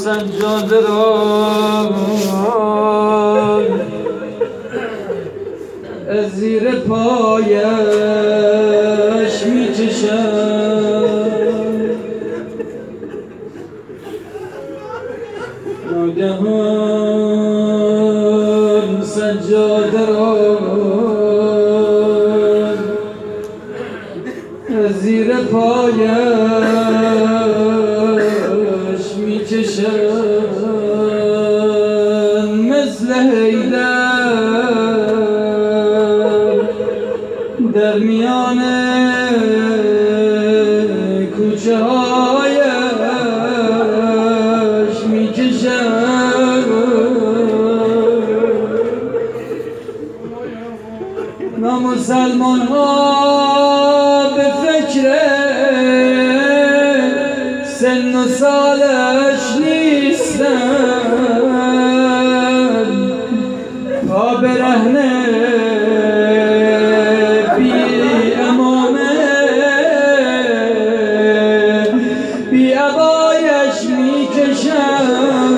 سجاده را از زیر پایش می‌چشم. ناگهان سجاده را از زیر پایش می‌چشم. مثل حیدر در میان کوچه هایش می‌کشم. نامسلمان ها به فکر سن و سالش نیستن، پا برهنه بی امامه بی عبایش میکشن.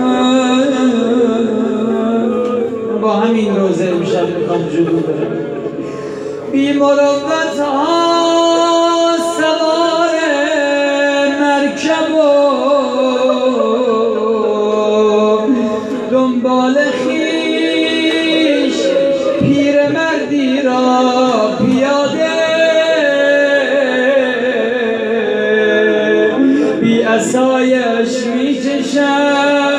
با همین روزه امشب میخوام جلو برم. بی مروت ها سوار مرکب و دنبال خویش پیرمردی را پیاده بی عصایش می‌چشم.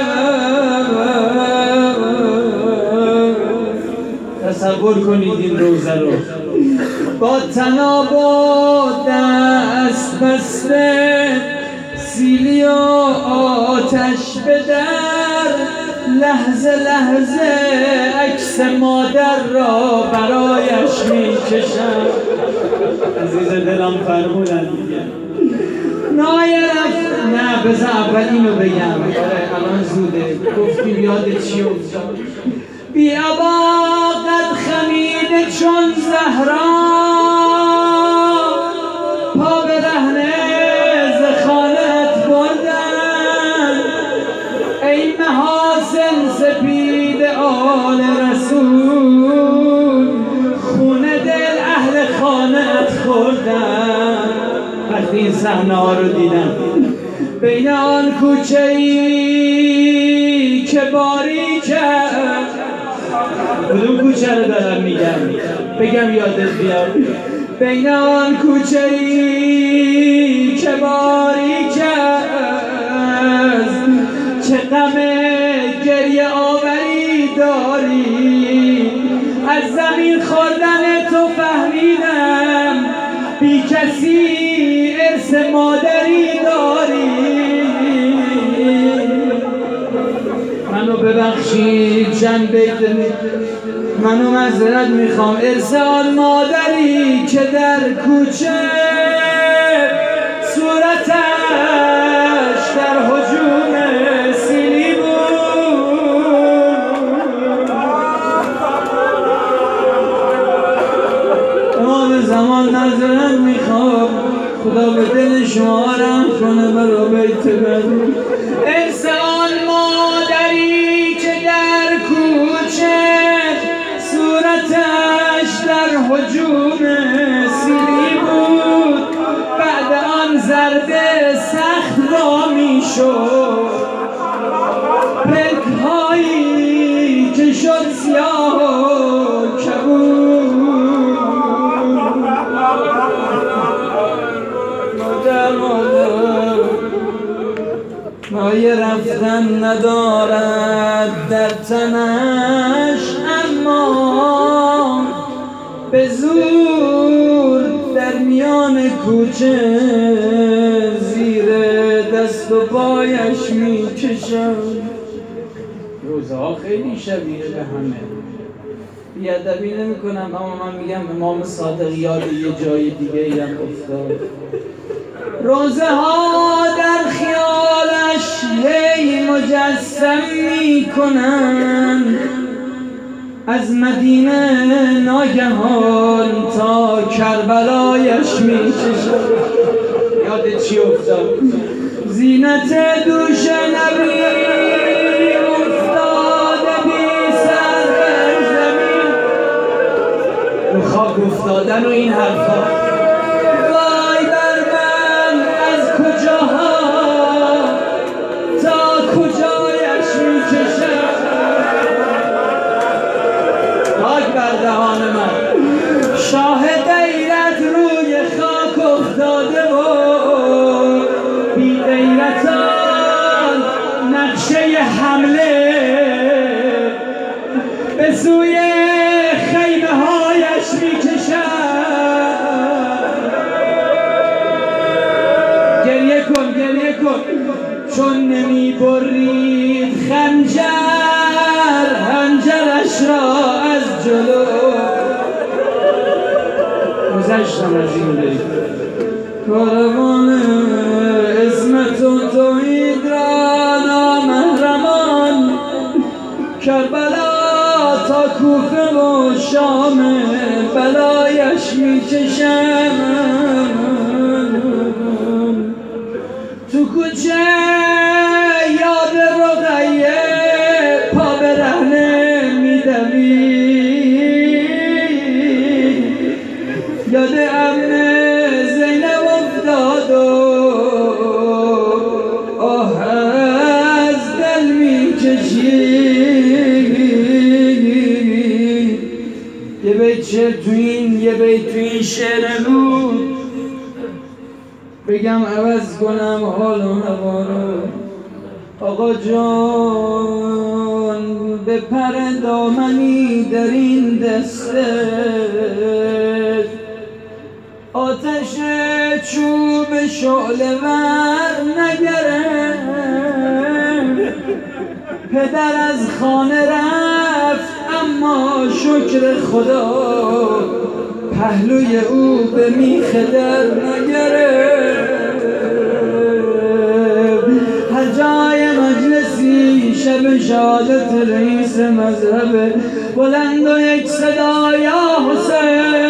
تصور کنید این روزه رو با طناب و دست بسته، سیلی و آتش به در، لحظه لحظه عکس مادر را برایش می‌کشم. عزیز دلم فرمودن دیگه نه بذار اول اینو بگم. الان زوده گفتیم یاد چی افتاد. بی عبا قد خمیده چون زهرا، پا برهنه ز خانه‌ات بردن. ای محاسن سپید آل رسول، خونه دل اهل خانه‌ات خوردن. وقتی این صحنه ها رو دیدم بین آن کوچه‌ای که باری کرد، کدوم کوچه رو دارم میگم بگم یادت بیاد. بین آن کوچه‌ای که باری کرد، چه غم گریه آوری داری. از زمین خوردن تو فهمیدم بی کسی ارث مادری داری. منو ببخشید چند بیت منو معذرت میخوام. ارث آن مادری که در کوچه صورتش در هجوم سیلی بود. امام زمان معذرت میخوام، خدا به دل شما رحم کنه برا بیت من. ارث آن مادری که در کوچه صورتش در هجوم سیلی بود، بعد آن ضربه سخت وامی شد. پلک‌هایی که شد سیاه و کبود. مایه رفتن ندارد در تنش، اما به زور در میان کوچه زیر دست و پایش می‌کشم. روزه ها خیلی شبیه به همه. بی‌ادبی نمی‌کنم اما من میگم امام صادق یاد یه جای دیگه ای هم افتاد. روزه ها در خیالش هی مجسم میکنن، از مدینه ناگهان تا کربلایش میکشن. یاد چی افتاد؟ زینت دوش نبی افتادن و این حرفا. وای بر من از کجاها تا کجایش میکشم، خاک بر دهان من. شاه غیرت روی خاک افتاده و بی غیرتان نقشه حمله به سوی خیمه هایش میکشد. گریه کن گریه کن چون نمی برید خنجرش را از جلو. گذشتم از این بید کاروان عظمت و توحید را نامحرمان، کربلا تا کوفه و شام بلایش میکشم. تو کوچه یاد رقیه پا برهنه میدوید، یاد امن زینب افتاد و آه از دل میکشید. یه بیت شعر تو این شعر بود بگم عوض کنم حال و هوا رو. آقا جان به پر دامنی در این دسته، آتش چوب شعله ور نگرفت. پدر از خانه رفت اما شکر خدا پهلوی او به میخ در نگرفت. هر جای مجلسی شب شهادت رئیس مذهب بلند و یک صدا یا حسین